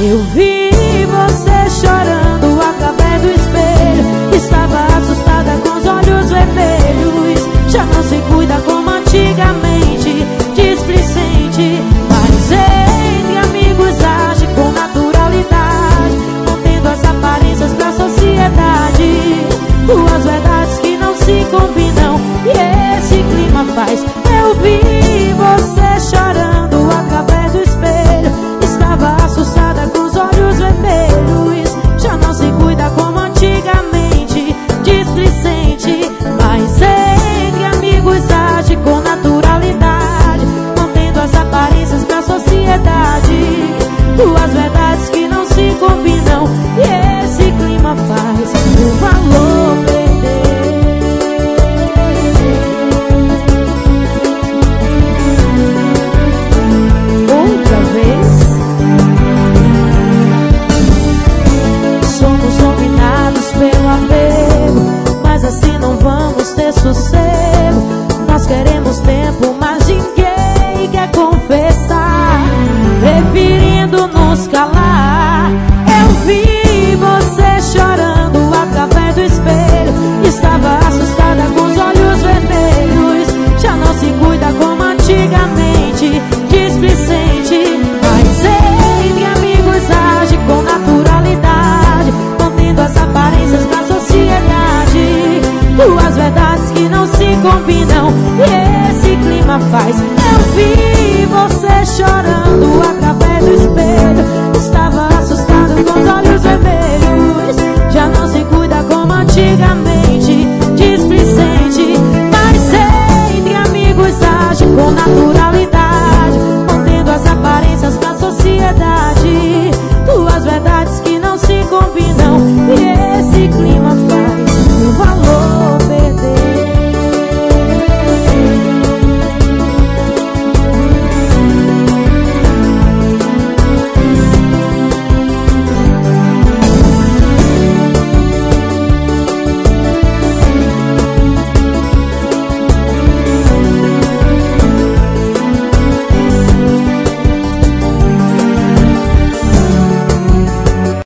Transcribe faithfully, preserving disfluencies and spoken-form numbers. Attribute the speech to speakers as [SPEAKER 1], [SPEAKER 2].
[SPEAKER 1] Eu vi você chorando através do espelho. Estava assustada com os olhos vermelhos. Já não se cuida como antigamente, displicente. Mas entre amigos age com naturalidade, mantendo as aparências pra sociedade. Duas verdades que não se combinam e esse clima faz. Eu vi você chorando através do espelho. Estava assustada com os olhos vermelhos. Já não se cuida como antigamente, displicente. Mas entre amigos age com naturalidade, mantendo as aparências pra sociedade. Duas verdades que não se combinam e esse clima faz o valor perder. Outra vez. Somos dominados pelo apego, mas assim não vamos ter sossego. Nós queremos tempo, mas ninguém quer confessar, preferindo nos calar. Eu vi você chorando através do espelho. Estava assustada com os olhos vermelhos. Já não se cuida como antigamente, displicente. Mas entre amigos age com naturalidade, mantendo as aparências pra sociedade. Duas verdades que não se combinam e esse clima faz. Eu vi você chorando através do espelho. Estava assustado com os olhos vermelhos. Já não se cuida como antigamente, displicente. Mas entre amigos age com naturalidade,